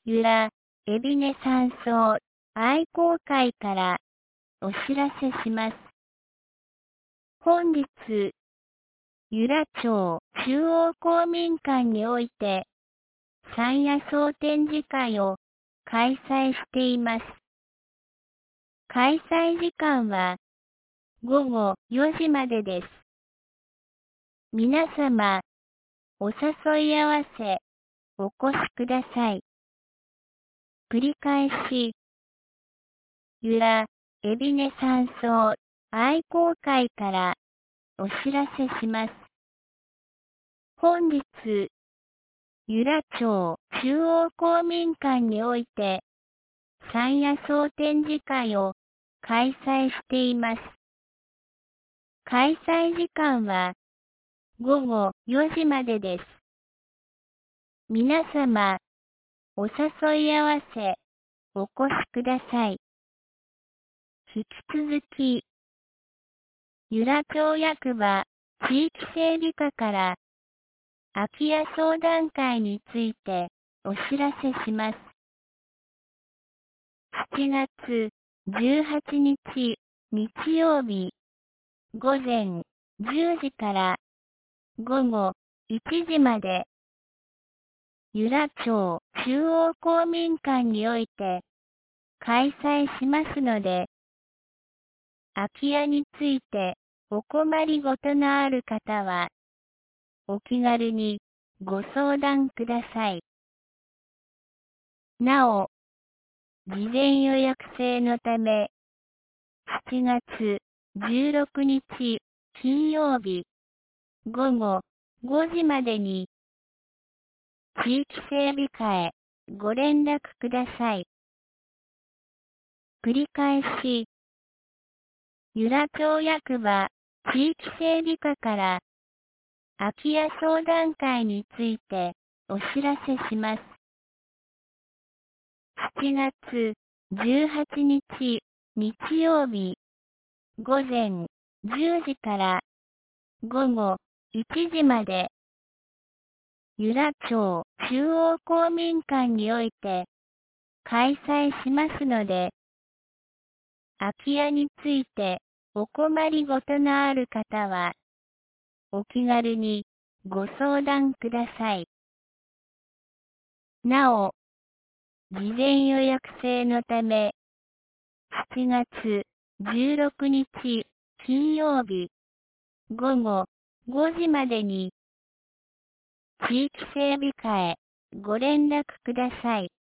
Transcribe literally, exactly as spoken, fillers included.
由良海老根山荘愛好会からお知らせします。本日、由良町中央公民館において、山野草展示会を開催しています。開催時間はごごよじまでです。皆様、お誘い合わせ、お越しください。繰り返し、由良海老根山荘愛好会からお知らせします。本日、由良町中央公民館において、山野草展示会を開催しています。開催時間はごごよじまでです。皆様、お誘い合わせ、お越しください。引き続き、由良町役場地域整備課から空き家相談会についてお知らせします。しちがつじゅうはちにち日曜日午前じゅうじからごごいちじまで由良町中央公民館において開催しますので、空き家についてお困りごとのある方は、お気軽にご相談ください。なお、事前予約制のため、しちがつじゅうろくにち金曜日ごごごじまでに地域整備課へご連絡ください。繰り返し、由良町役場地域整備課から空き家相談会についてお知らせします。しちがつじゅうはちにち日曜日午前じゅうじからごごいちじまで由良町中央公民館において開催しますので、空き家についてお困りごとのある方は、お気軽にご相談ください。なお、事前予約制のため、しちがつじゅうろくにち金曜日ごごごじまでに地域整備課へご連絡ください。